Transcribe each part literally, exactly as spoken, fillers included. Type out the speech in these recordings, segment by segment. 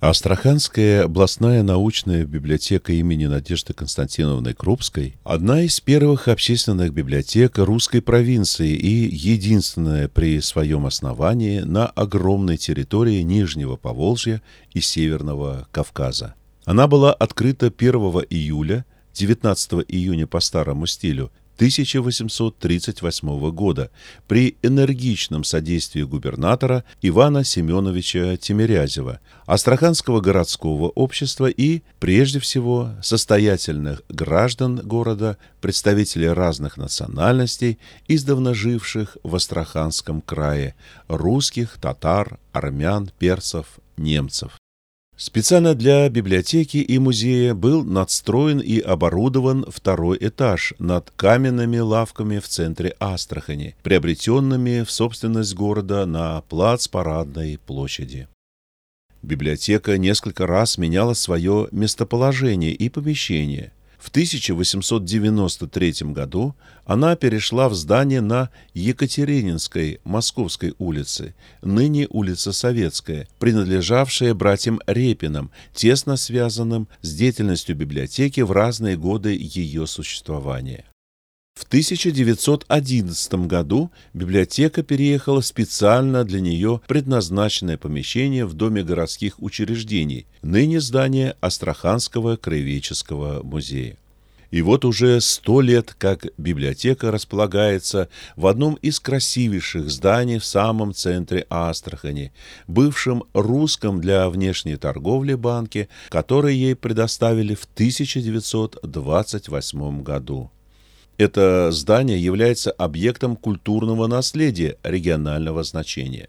Астраханская областная научная библиотека имени Надежды Константиновны Крупской – одна из первых общественных библиотек русской провинции и единственная при своем основании на огромной территории Нижнего Поволжья и Северного Кавказа. Она была открыта первого июля, девятнадцатого июня по старому стилю, тысяча восемьсот тридцать восьмого года при энергичном содействии губернатора Ивана Семеновича Тимирязева, Астраханского городского общества и, прежде всего, состоятельных граждан города, представителей разных национальностей, издавна живших в Астраханском крае, русских, татар, армян, персов, немцев. Специально для библиотеки и музея был надстроен и оборудован второй этаж над каменными лавками в центре Астрахани, приобретенными в собственность города на плац-парадной площади. Библиотека несколько раз меняла свое местоположение и помещение. В тысяча восемьсот девяносто третьем году она перешла в здание на Екатерининской Московской улице, ныне улица Советская, принадлежавшая братьям Репиным, тесно связанным с деятельностью библиотеки в разные годы ее существования. В тысяча девятьсот одиннадцатом году библиотека переехала в специально для нее предназначенное помещение в Доме городских учреждений, ныне здание Астраханского краеведческого музея. И вот уже сто лет, как библиотека располагается в одном из красивейших зданий в самом центре Астрахани, бывшем русском для внешней торговли банке, который ей предоставили в тысяча девятьсот двадцать восьмом году. Это здание является объектом культурного наследия регионального значения.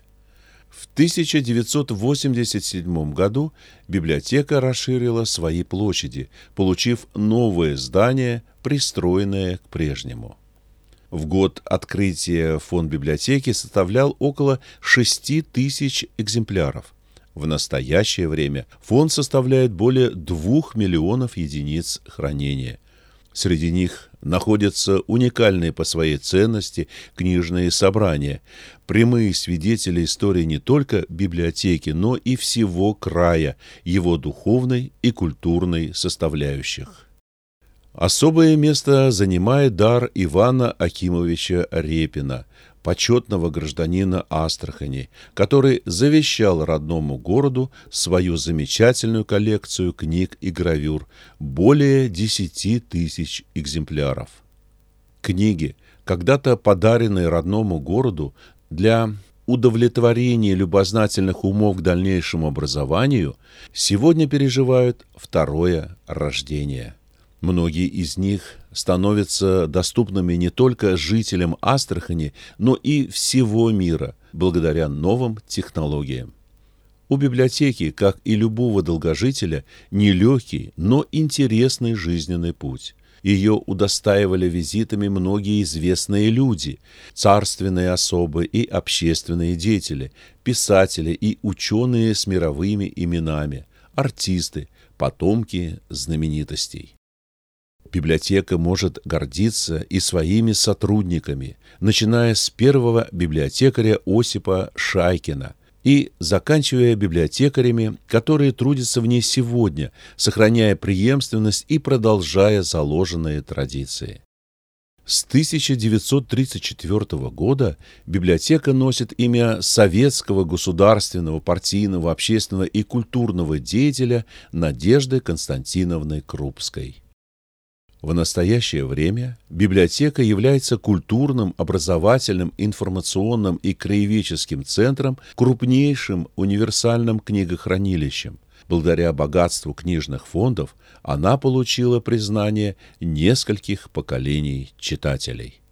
В тысяча девятьсот восемьдесят седьмом году библиотека расширила свои площади, получив новое здание, пристроенное к прежнему. В год открытия фонд библиотеки составлял около шести тысяч экземпляров. В настоящее время фонд составляет более двух миллионов единиц хранения. Среди них находятся уникальные по своей ценности книжные собрания, прямые свидетели истории не только библиотеки, но и всего края, его духовной и культурной составляющих. Особое место занимает дар Ивана Акимовича Репина, почетного гражданина Астрахани, который завещал родному городу свою замечательную коллекцию книг и гравюр, более десяти тысяч экземпляров. Книги, когда-то подаренные родному городу для удовлетворения любознательных умов к дальнейшему образованию, сегодня переживают второе рождение. Многие из них становятся доступными не только жителям Астрахани, но и всего мира, благодаря новым технологиям. У библиотеки, как и любого долгожителя, нелегкий, но интересный жизненный путь. Ее удостаивали визитами многие известные люди, царственные особы и общественные деятели, писатели и ученые с мировыми именами, артисты, потомки знаменитостей. Библиотека может гордиться и своими сотрудниками, начиная с первого библиотекаря Осипа Шайкина и заканчивая библиотекарями, которые трудятся в ней сегодня, сохраняя преемственность и продолжая заложенные традиции. С тысяча девятьсот тридцать четвёртого года библиотека носит имя советского государственного, партийного, общественного и культурного деятеля Надежды Константиновны Крупской. В настоящее время библиотека является культурным, образовательным, информационным и краеведческим центром, крупнейшим универсальным книгохранилищем. Благодаря богатству книжных фондов она получила признание нескольких поколений читателей.